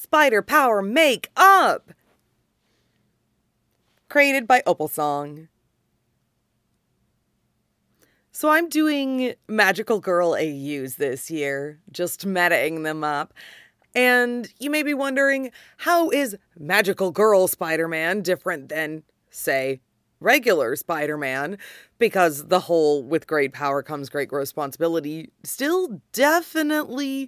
Spider Power Make-up! Created by Opal Song. So I'm doing Magical Girl AUs this year, just metaing them up. And you may be wondering, how is Magical Girl Spider-Man different than, say, regular Spider-Man? Because the whole with great power comes great responsibility still definitely,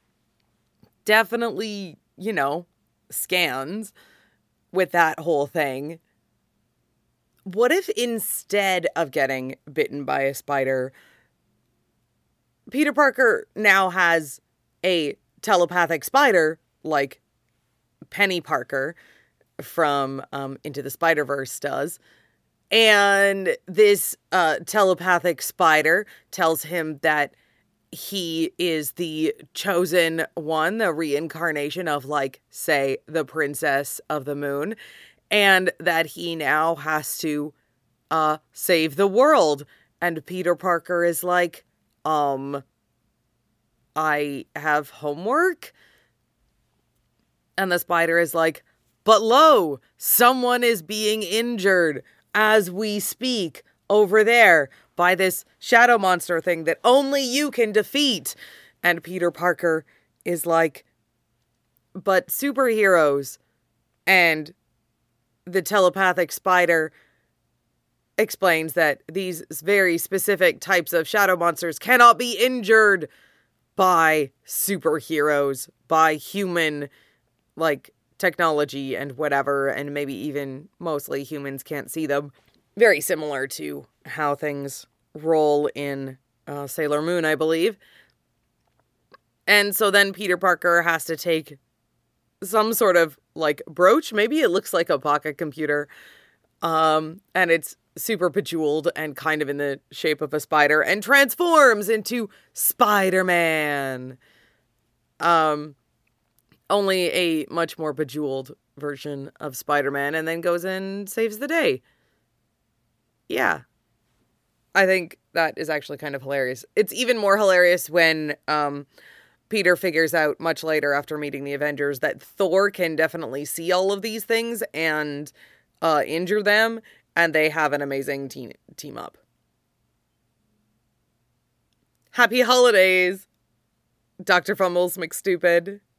scans with that whole thing. What if instead of getting bitten by a spider, Peter Parker now has a telepathic spider like Penny Parker from Into the Spider-Verse does. And this telepathic spider tells him that he is the chosen one, the reincarnation of, like, say, the Princess of the Moon, and that he now has to save the world. And Peter Parker is like, I have homework? And the spider is like, but lo, someone is being injured as we speak over there by this shadow monster thing that only you can defeat. And Peter Parker is like, but superheroes. And the telepathic spider explains that these very specific types of shadow monsters cannot be injured by superheroes, by human, like, technology and whatever, and maybe even mostly humans can't see them. Very similar to how things roll in Sailor Moon, I believe. And so then Peter Parker has to take some sort of, like, brooch. Maybe it looks like a pocket computer. And it's super bejeweled and kind of in the shape of a spider and transforms into Spider-Man. Only a much more bejeweled version of Spider-Man, and then goes and saves the day. Yeah. I think that is actually kind of hilarious. It's even more hilarious when Peter figures out much later after meeting the Avengers that Thor can definitely see all of these things and injure them, and they have an amazing team up. Happy holidays, Dr. Fumbles McStupid.